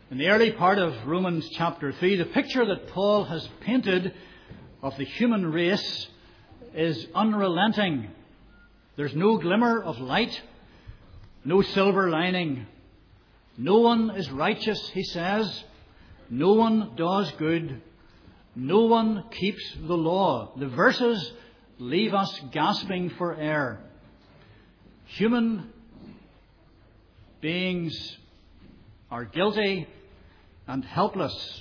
In the early part of Romans chapter 3, the picture that Paul has painted of the human race is unrelenting. There's no glimmer of light, no silver lining. No one is righteous, he says. No one does good. No one keeps the law. The verses leave us gasping for air. Human beings are guilty and helpless.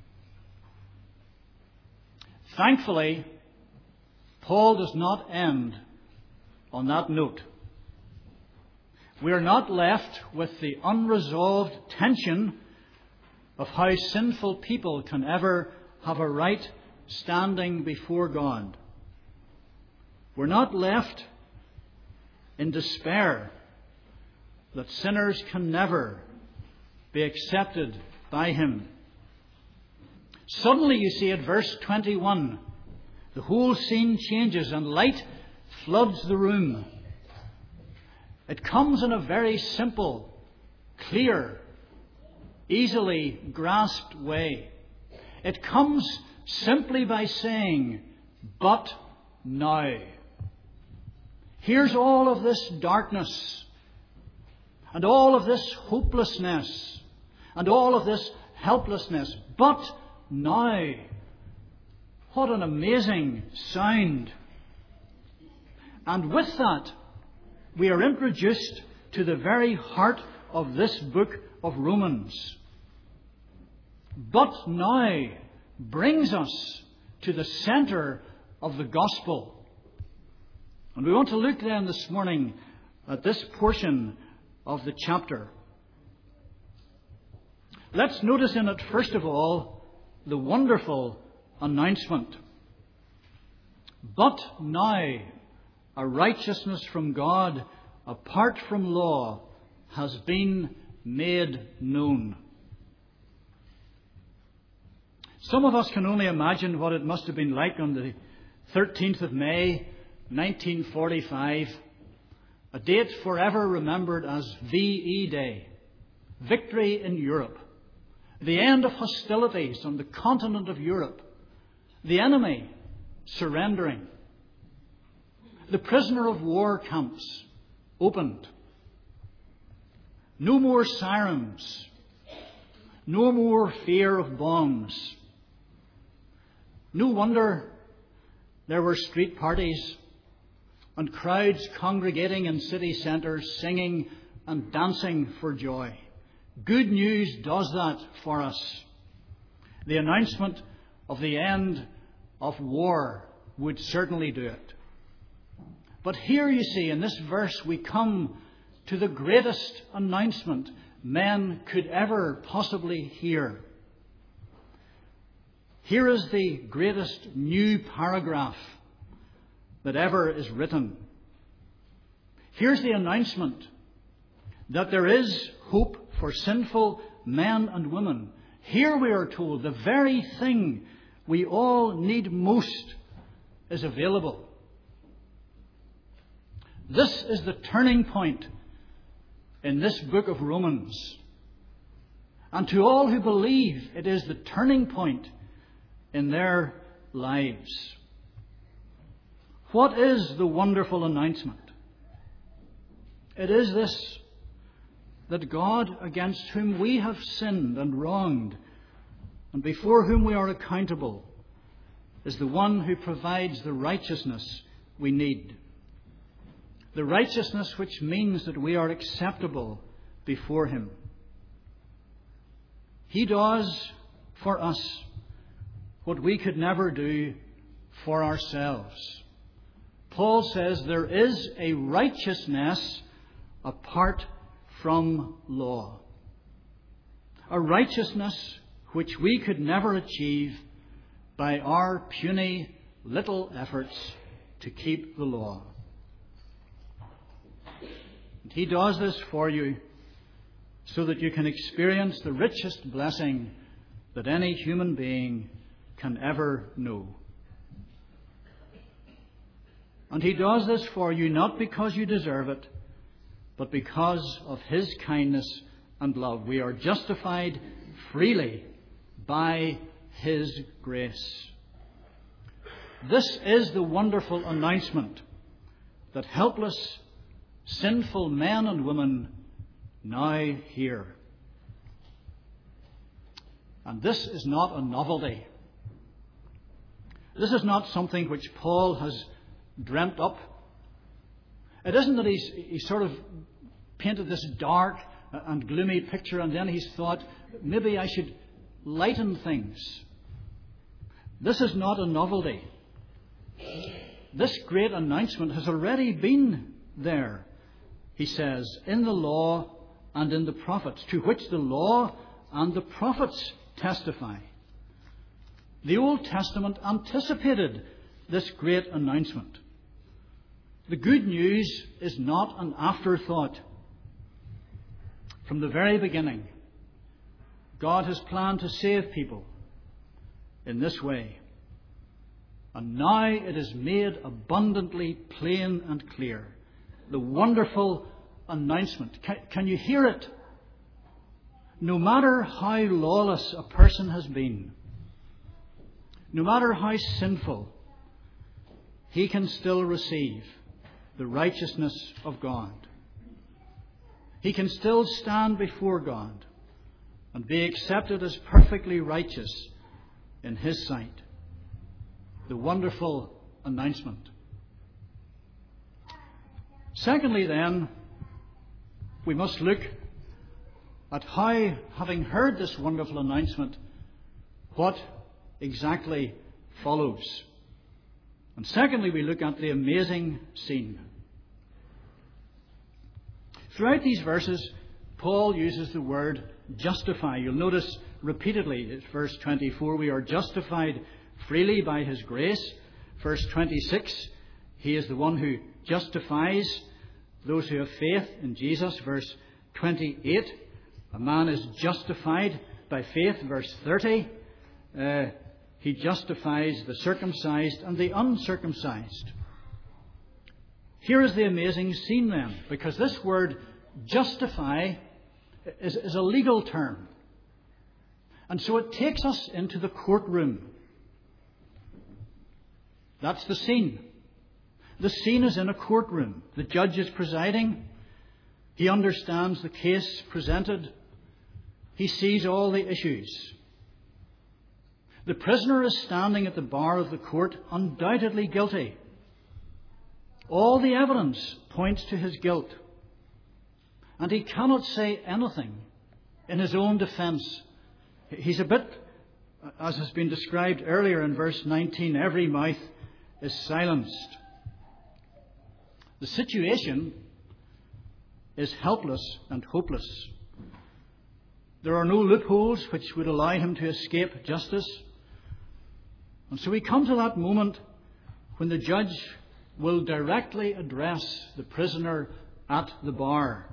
Thankfully, Paul does not end on that note. We are not left with the unresolved tension of how sinful people can ever have a right standing before God. We're not left in despair that sinners can never be accepted by Him. Suddenly, you see, at verse 21, the whole scene changes and light floods the room. It comes in a very simple, clear, easily grasped way. It comes simply by saying, "But now." Here's all of this darkness, and all of this hopelessness, and all of this helplessness. But now. What an amazing sound. And with that, we are introduced to the very heart of this book of Romans. But now brings us to the centre of the gospel. And we want to look then this morning at this portion of the chapter. Let's notice in it, first of all, the wonderful announcement. But now a righteousness from God, apart from law, has been made known. Some of us can only imagine what it must have been like on the 13th of May, 1945, a date forever remembered as VE Day, Victory in Europe, the end of hostilities on the continent of Europe, the enemy surrendering, the prisoner of war camps opened, no more sirens, no more fear of bombs. No wonder there were street parties and crowds congregating in city centres, singing and dancing for joy. Good news does that for us. The announcement of the end of war would certainly do it. But here you see, in this verse, we come to the greatest announcement men could ever possibly hear. Here is the greatest new paragraph that ever is written. Here's the announcement that there is hope for sinful men and women. Here we are told the very thing we all need most is available. This is the turning point in this book of Romans. And to all who believe, it is the turning point in their lives. What is the wonderful announcement? It is this, that God, against whom we have sinned and wronged, and before whom we are accountable, is the one who provides the righteousness we need. The righteousness which means that we are acceptable before Him. He does for us what we could never do for ourselves. Paul says there is a righteousness apart from law. A righteousness which we could never achieve by our puny little efforts to keep the law. And He does this for you so that you can experience the richest blessing that any human being can ever know. And He does this for you not because you deserve it, but because of His kindness and love. We are justified freely by His grace. This is the wonderful announcement that helpless, sinful men and women now hear. And this is not a novelty. This is not something which Paul has dreamt up. It isn't that he's sort of painted this dark and gloomy picture and then he's thought, maybe I should lighten things. This is not a novelty. This great announcement has already been there, he says, in the law and in the prophets, to which the law and the prophets testify. The Old Testament anticipated this great announcement. The good news is not an afterthought. From the very beginning, God has planned to save people in this way. And now it is made abundantly plain and clear. The wonderful announcement. Can you hear it? No matter how lawless a person has been, no matter how sinful, he can still receive the righteousness of God. He can still stand before God and be accepted as perfectly righteous in His sight. The wonderful announcement. Secondly, then, we must look at how, having heard this wonderful announcement, what exactly follows. And secondly, we look at the amazing scene. Throughout these verses, Paul uses the word justify. You'll notice repeatedly, it's verse 24, we are justified freely by His grace. Verse 26, He is the one who justifies those who have faith in Jesus. Verse 28, a man is justified by faith. Verse 30, He justifies the circumcised and the uncircumcised. Here is the amazing scene then, because this word justify is a legal term. And so it takes us into the courtroom. That's the scene. The scene is in a courtroom. The judge is presiding. He understands the case presented. He sees all the issues. The prisoner is standing at the bar of the court, undoubtedly guilty. All the evidence points to his guilt. And he cannot say anything in his own defence. He's a bit, as has been described earlier in verse 19, every mouth is silenced. The situation is helpless and hopeless. There are no loopholes which would allow him to escape justice. And so we come to that moment when the judge will directly address the prisoner at the bar.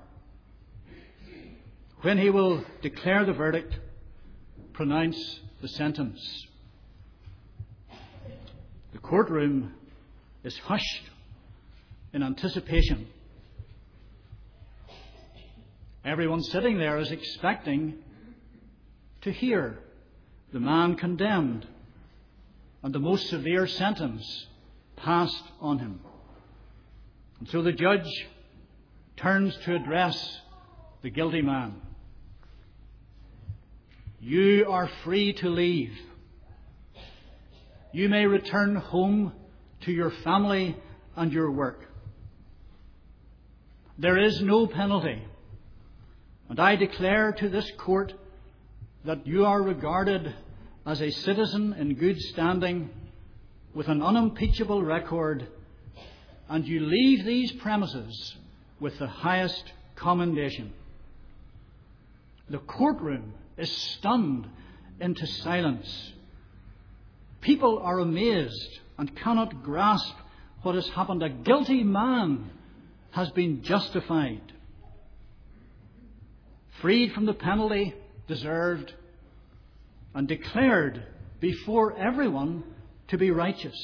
When he will declare the verdict, pronounce the sentence. The courtroom is hushed in anticipation. Everyone sitting there is expecting to hear the man condemned and the most severe sentence passed on him. And so the judge turns to address the guilty man. You are free to leave. You may return home to your family and your work. There is no penalty. And I declare to this court that you are regarded as a citizen in good standing with an unimpeachable record, and you leave these premises with the highest commendation. The courtroom is stunned into silence. People are amazed and cannot grasp what has happened. A guilty man has been justified, freed from the penalty deserved, and declared before everyone to be righteous.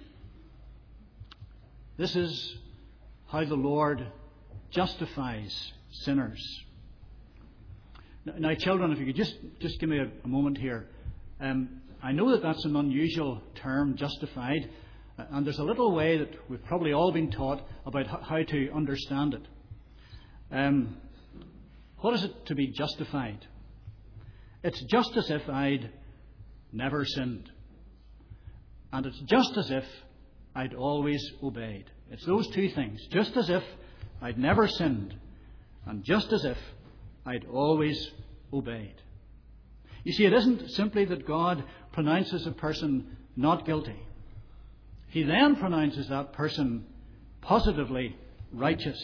This is how the Lord justifies sinners. Now, children, if you could just give me a moment here. I know that that's an unusual term, justified, and there's a little way that we've probably all been taught about how to understand it. What is it to be justified? It's just as if I'd never sinned. And it's just as if I'd always obeyed. It's those two things. Just as if I'd never sinned, and just as if I'd always obeyed. You see, it isn't simply that God pronounces a person not guilty. He then pronounces that person positively righteous.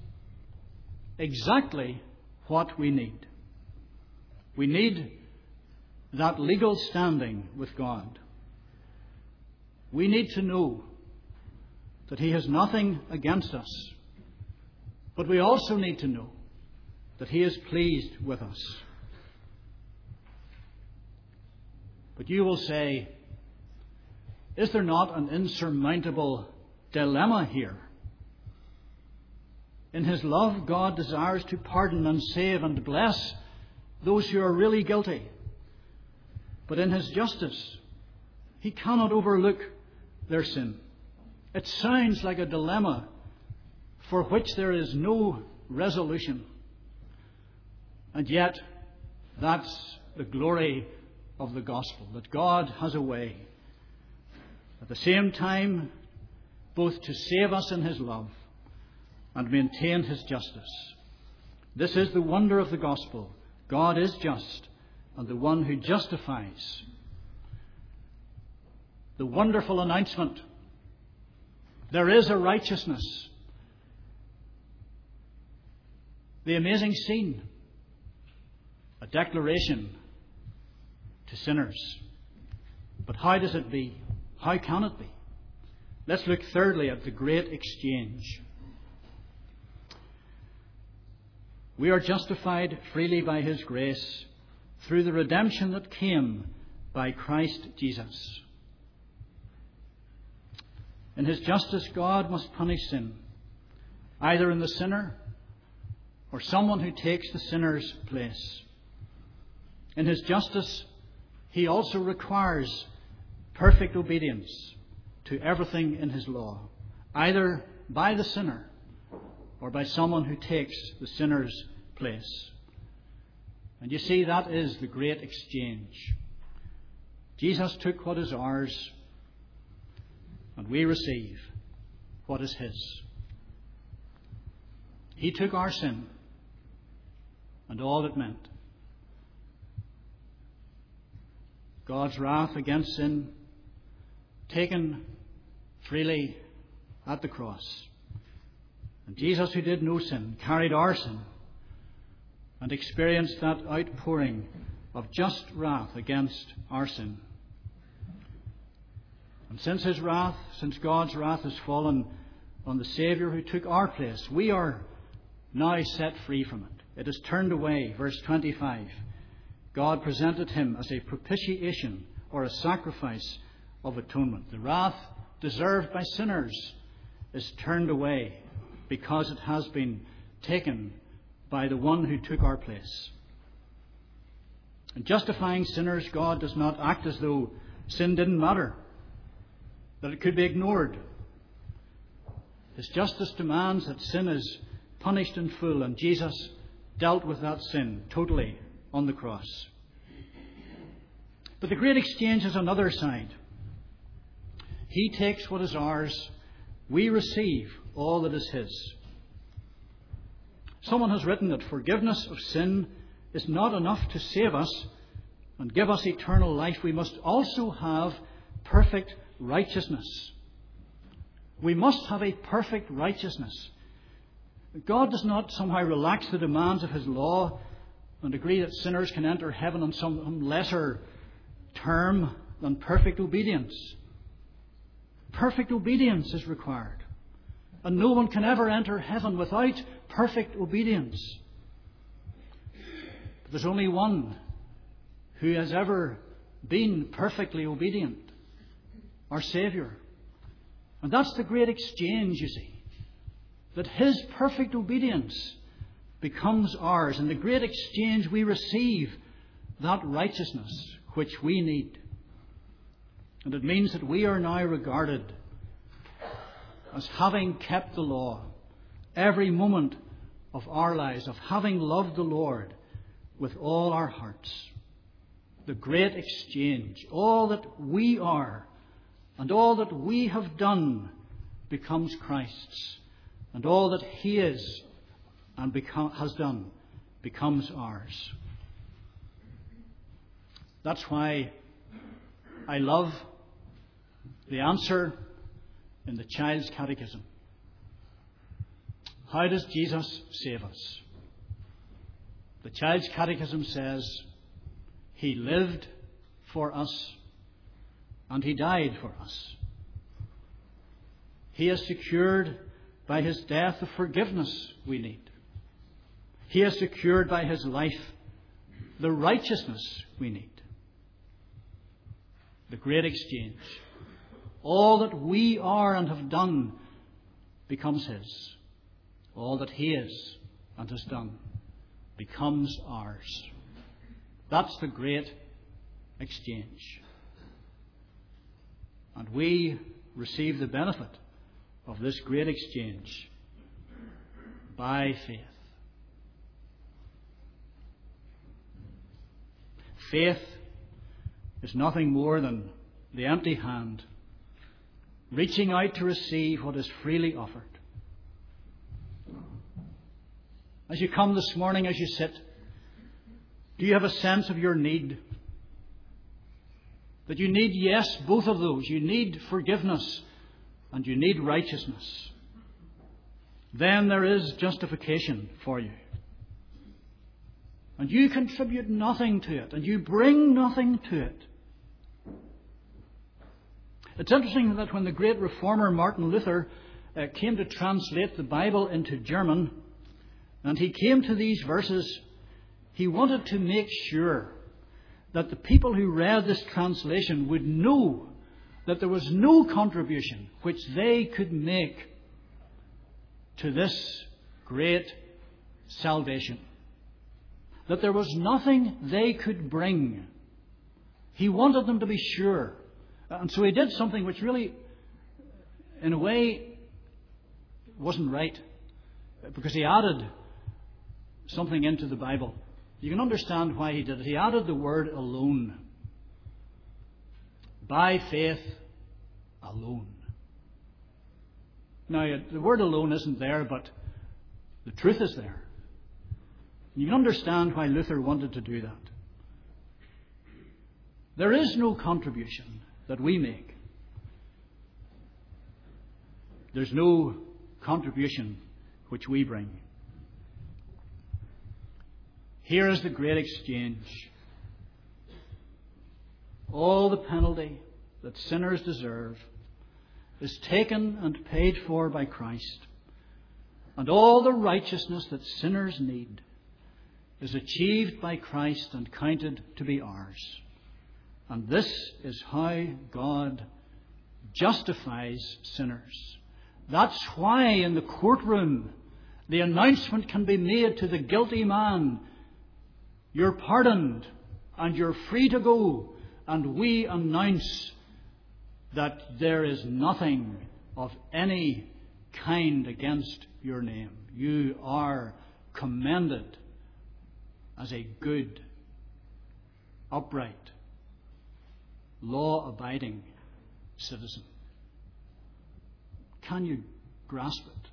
Exactly what we need. We need that legal standing with God. We need to know that He has nothing against us. But we also need to know that He is pleased with us. But you will say, is there not an insurmountable dilemma here? In His love, God desires to pardon and save and bless those who are really guilty. But in His justice, He cannot overlook their sin. It sounds like a dilemma for which there is no resolution. And yet, that's the glory of the gospel, that God has a way, at the same time, both to save us in His love and maintain His justice. This is the wonder of the gospel. God is just, and the one who justifies. The wonderful announcement. There is a righteousness. The amazing scene. A declaration to sinners. But how does it be? How can it be? Let's look thirdly at the great exchange. We are justified freely by His grace through the redemption that came by Christ Jesus. In His justice, God must punish sin, either in the sinner or someone who takes the sinner's place. In His justice, He also requires perfect obedience to everything in His law, either by the sinner or by someone who takes the sinner's place. And you see, that is the great exchange. Jesus took what is ours, and we receive what is His. He took our sin and all it meant. God's wrath against sin taken freely at the cross. And Jesus, who did no sin, carried our sin and experienced that outpouring of just wrath against our sin. And since God's wrath has fallen on the Saviour who took our place, we are now set free from it. It is turned away. Verse 25. God presented Him as a propitiation, or a sacrifice of atonement. The wrath deserved by sinners is turned away because it has been taken by the one who took our place. In justifying sinners, God does not act as though sin didn't matter, that it could be ignored. His justice demands that sin is punished in full, and Jesus dealt with that sin totally on the cross. But the great exchange has another side. He takes what is ours. We receive all that is His. Someone has written that forgiveness of sin is not enough to save us and give us eternal life. We must also have perfect righteousness. We must have a perfect righteousness. God does not somehow relax the demands of His law and agree that sinners can enter heaven on some lesser term than perfect obedience. Perfect obedience is required. And no one can ever enter heaven without perfect obedience. But there's only one who has ever been perfectly obedient, our Saviour. And that's the great exchange, you see. That His perfect obedience becomes ours. In the great exchange, we receive that righteousness which we need. And it means that we are now regarded as having kept the law every moment of our lives, of having loved the Lord with all our hearts. The great exchange, all that we are and all that we have done becomes Christ's, and all that He is and has done becomes ours. That's why I love the answer in the Child's Catechism. How does Jesus save us? The Child's Catechism says, He lived for us and He died for us. He has secured by His death the forgiveness we need. He has secured by His life the righteousness we need. The great exchange. All that we are and have done becomes His. All that He is and has done becomes ours. That's the great exchange. And we receive the benefit of this great exchange by faith. Faith is nothing more than the empty hand reaching out to receive what is freely offered. As you come this morning, as you sit, do you have a sense of your need? That you need, yes, both of those. You need forgiveness and you need righteousness. Then there is justification for you. And you contribute nothing to it, and you bring nothing to it. It's interesting that when the great reformer Martin Luther came to translate the Bible into German, and he came to these verses, he wanted to make sure that the people who read this translation would know that there was no contribution which they could make to this great salvation. That there was nothing they could bring. He wanted them to be sure. And so he did something which really, in a way, wasn't right. Because he added something into the Bible. You can understand why he did it. He added the word alone. By faith alone. Now, the word alone isn't there, but the truth is there. You can understand why Luther wanted to do that. There is no contribution that we make. There's no contribution which we bring. Here is the great exchange. All the penalty that sinners deserve is taken and paid for by Christ. And all the righteousness that sinners need is achieved by Christ and counted to be ours. And this is how God justifies sinners. That's why in the courtroom the announcement can be made to the guilty man, you're pardoned and you're free to go. And we announce that there is nothing of any kind against your name. You are commended as a good, upright, law-abiding citizen. Can you grasp it?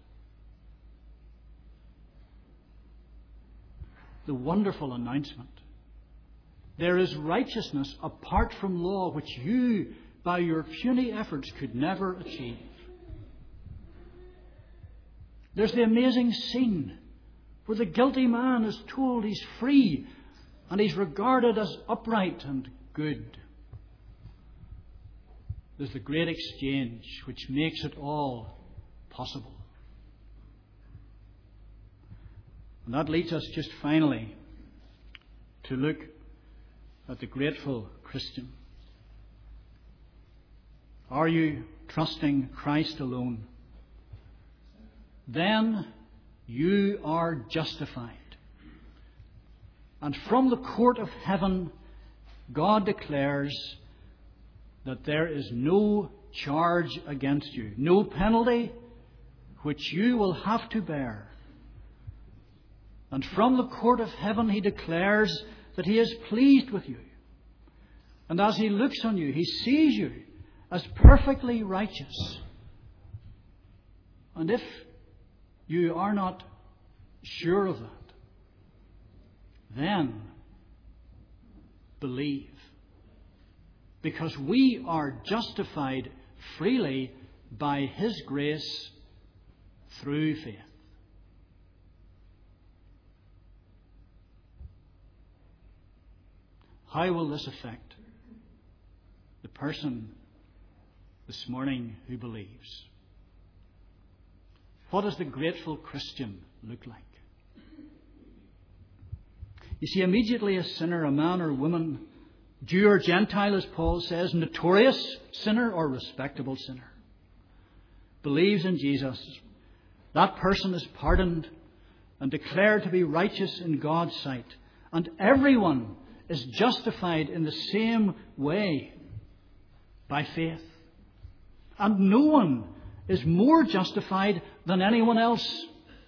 The wonderful announcement. There is righteousness apart from law which you, by your puny efforts, could never achieve. There's the amazing scene where the guilty man is told he's free and he's regarded as upright and good. There's the great exchange which makes it all possible. And that leads us just finally to look at the grateful Christian. Are you trusting Christ alone? Then you are justified. And from the court of heaven, God declares that there is no charge against you, no penalty which you will have to bear. And from the court of heaven He declares that He is pleased with you. And as He looks on you, He sees you as perfectly righteous. And if you are not sure of that, then believe. Because we are justified freely by His grace through faith. How will this affect the person this morning who believes? What does the grateful Christian look like? You see, immediately a sinner, a man or woman, Jew or Gentile, as Paul says, notorious sinner or respectable sinner, believes in Jesus, that person is pardoned and declared to be righteous in God's sight. And everyone is justified in the same way, by faith. And no one is more justified than anyone else.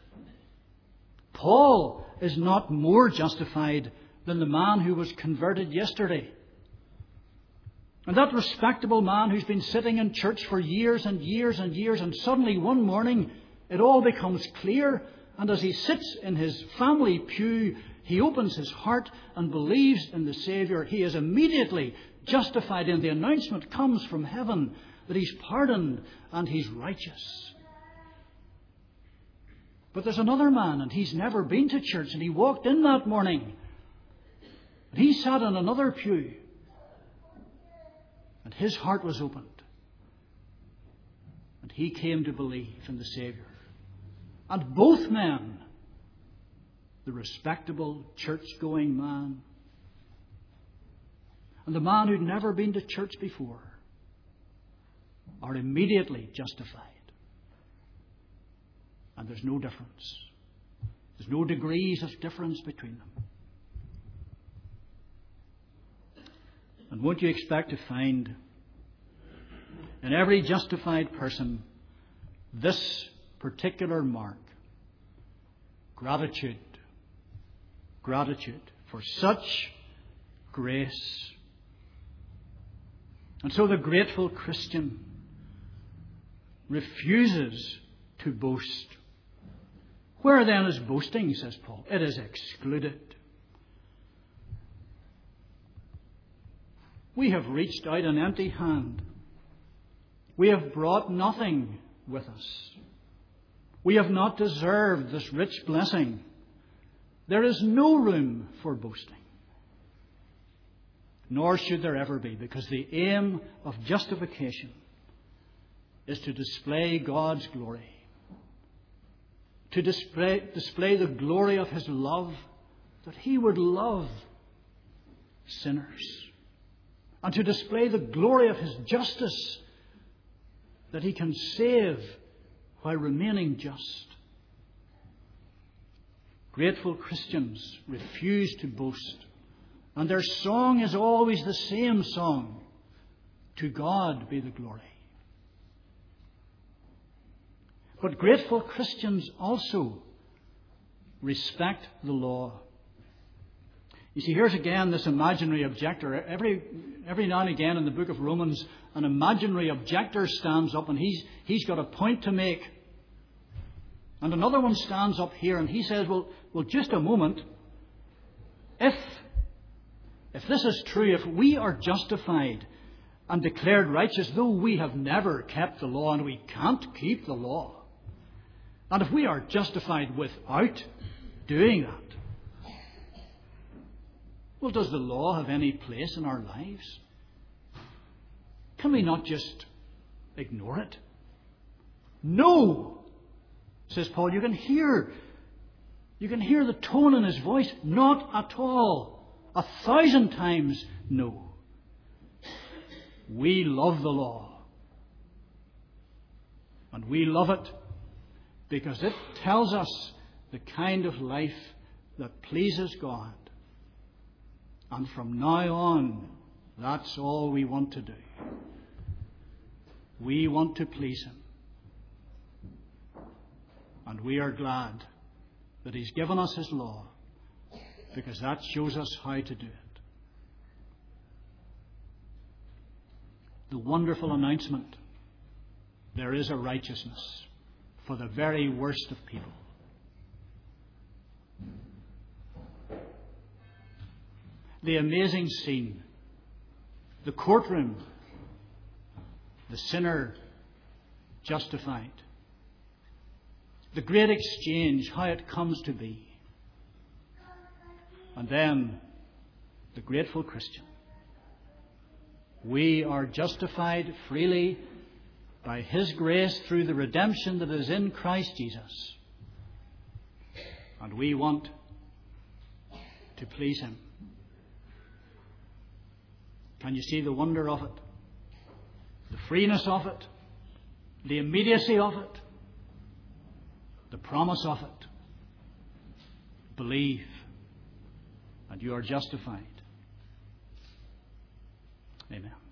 Paul is not more justified than the man who was converted yesterday. And that respectable man who's been sitting in church for years and years and years, and suddenly one morning it all becomes clear, and as he sits in his family pew, he opens his heart and believes in the Saviour. He is immediately justified, and the announcement comes from heaven that he's pardoned and he's righteous. But there's another man, and he's never been to church, and he walked in that morning, and he sat in another pew, and his heart was opened, and he came to believe in the Saviour. And both men, the respectable church-going man and the man who'd never been to church before, are immediately justified. And there's no difference. There's no degrees of difference between them. And won't you expect to find in every justified person this particular mark? Gratitude. Gratitude for such grace. And so the grateful Christian refuses to boast. Where then is boasting, says Paul? It is excluded. We have reached out an empty hand. We have brought nothing with us. We have not deserved this rich blessing. There is no room for boasting. Nor should there ever be, because the aim of justification is to display God's glory. To display the glory of His love, that He would love sinners. And to display the glory of His justice, that He can save while remaining just. Grateful Christians refuse to boast. And their song is always the same song. To God be the glory. But grateful Christians also respect the law. You see, here's again this imaginary objector. Every now and again in the book of Romans, an imaginary objector stands up and he's got a point to make. And another one stands up here and he says, well, just a moment. If this is true, if we are justified and declared righteous, though we have never kept the law and we can't keep the law, and if we are justified without doing that, well, does the law have any place in our lives? Can we not just ignore it? No, says Paul. You can hear the tone in his voice. Not at all. 1,000 times no. We love the law. And we love it because it tells us the kind of life that pleases God. And from now on, that's all we want to do. We want to please Him. And we are glad that He's given us His law, because that shows us how to do it. The wonderful announcement: there is a righteousness for the very worst of people. The amazing scene, the courtroom, the sinner justified, the great exchange, how it comes to be, and then the grateful Christian. We are justified freely by His grace through the redemption that is in Christ Jesus. And we want to please Him. Can you see the wonder of it? The freeness of it? The immediacy of it? The promise of it? Believe, and you are justified. Amen.